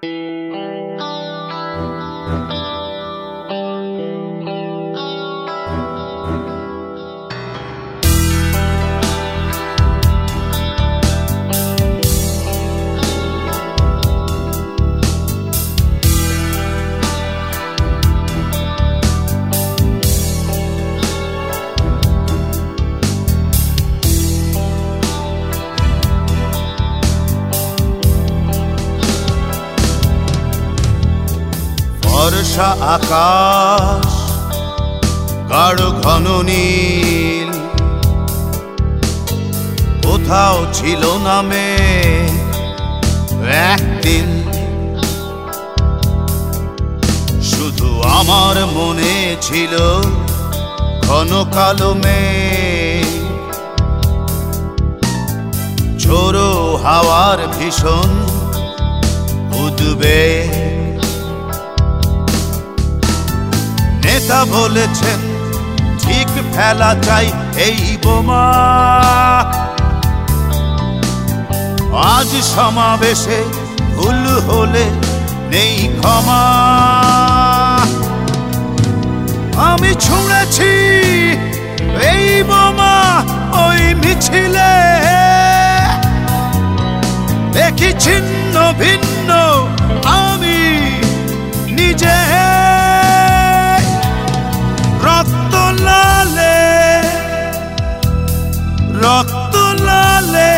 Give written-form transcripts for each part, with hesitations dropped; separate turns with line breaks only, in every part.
বর্ষা আকাশ গাঢ় ঘন নীল, কোথাও ছিল নামে একদিন। শুধু আমার মনে ছিল ঘন কালো মেঘ, ঝোড়ো হাওয়ার ভীষণ উদ্বেগ। নেতা বলেছেন ঠিক ফেলা চাই এই বোমা, আজ সমাবেশে ভুল হলে নেই ক্ষমা। আমি ছুঁড়েছি এই বোমা ওই মিছিলে, দেখি ছিন্ন ভিন্ন আমি নিজে। রক্ত লালে রক্ত লালে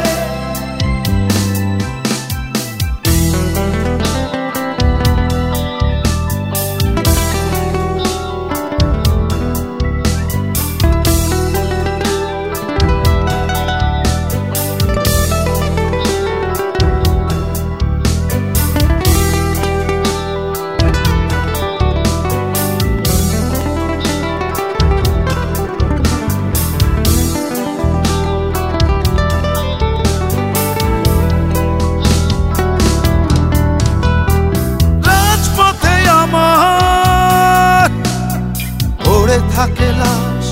থাকে লাশ,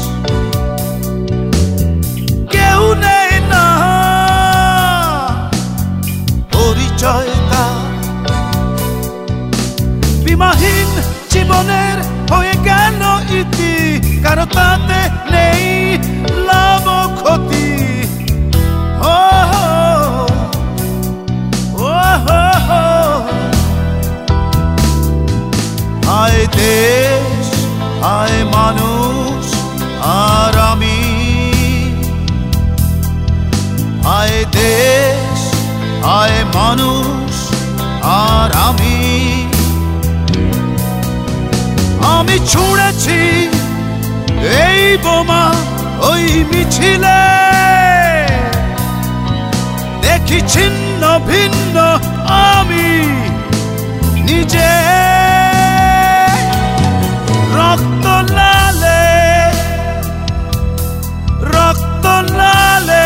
কেউ নেই না পরিচয় তার। বিমাহীন জীবনের হয়ে গেল ইতি, কারো তাতে নেই লাভ ক্ষতি। হায় দেশ হায় মানুষ আর আমি, হায় দেশ হায় মানুষ আর আমি। আমি ছুঁড়েছি এই বোমা ওই মিছিলে, দেখি ছিন্ন ভিন্ন আমি নিজে। রক্ত লালে রক্ত লালে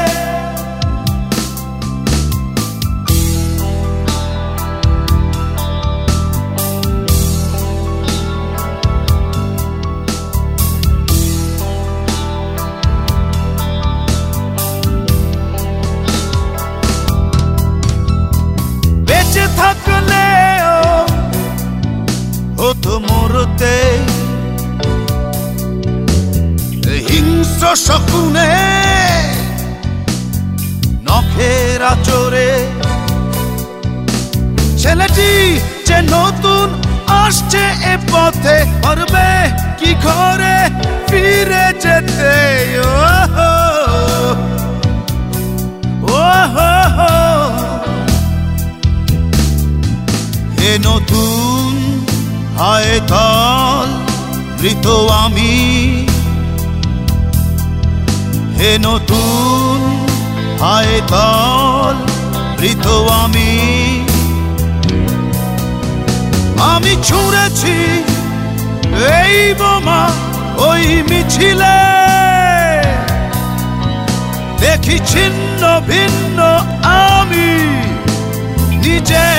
বেঁচে থাকলেও হতো মরতে হিংস্র শকুনে নখের আচরে। ছেলেটি যে নতুন আসছে এ পথে, পারবে কি ঘরে ফিরে যেতে? হে নতুন হায় দল মৃত আমি, হে নতুন হায় দল মৃত আমি। আমি ছুঁড়েছি এই বোমা ওই মিছিলে, দেখি ছিন্ন ভিন্ন আমি নিজে।